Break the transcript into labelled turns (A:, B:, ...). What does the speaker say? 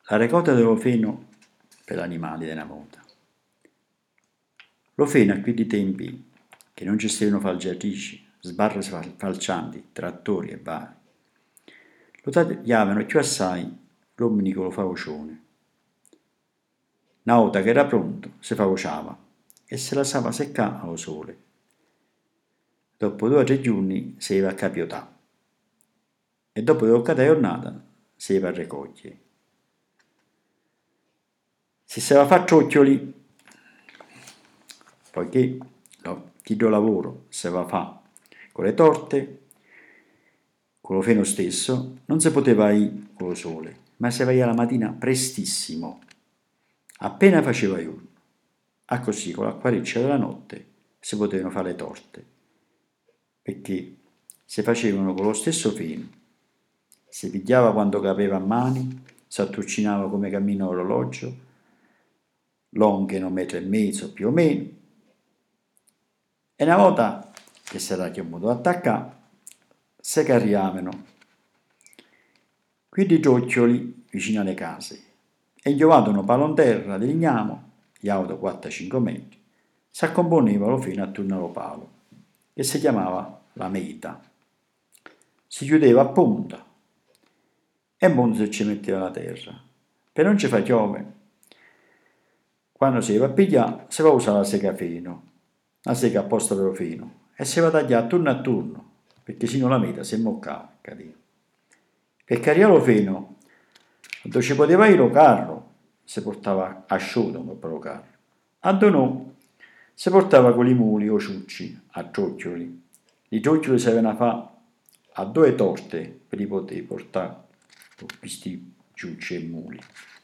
A: La raccolta dell'ofeno per gli animali della volta. L'ofeno a quei tempi, che non gestivano falgiatrici, sbarre falcianti, trattori e vari, lo tagliavano più assai l'uomini con lo favocione. Una volta che era pronto, si favociava e si lasciava seccare allo sole. Dopo 2 o 3 giorni si iva a capiotà e dopo 2 o 4 giornate si iva a raccogliere. Si stava a fare trocchioli, poiché chi do lavoro si va a fare con le torte, con lo feno stesso, non si poteva ir con lo sole, ma si va la mattina prestissimo, appena faceva giorno. A così con l'acquareccia della notte si potevano fare le torte, perché si facevano con lo stesso feno, si pigliava quando capeva a mani, si attuccinava come cammina l'orologio, longhe 1,5 metri più o meno, e una volta che si era chiamato attaccare, si carriavano quindi trocchioli vicino alle case e giovavano un palo in terra di lignamo, di auto 4-5 metri, si accomponevano fino attorno allo palo, che si chiamava la meta. Si chiudeva a punta e non si ci metteva la terra. Per non ci fa chiove, quando si va a pigliare, si va a usare la sega feno, la sega apposta per lo feno, e si va a tagliare turno a turno, perché sennò la meta si moccava, capito? Per caricare lo feno, dove ci poteva ir lo carro, si portava asciutto per lo carro. A no, si portava con i muli o ciucci, a trocchioli. I trocchioli si avevano a fare a 2 torte per li poter portare con questi ciucci e muli.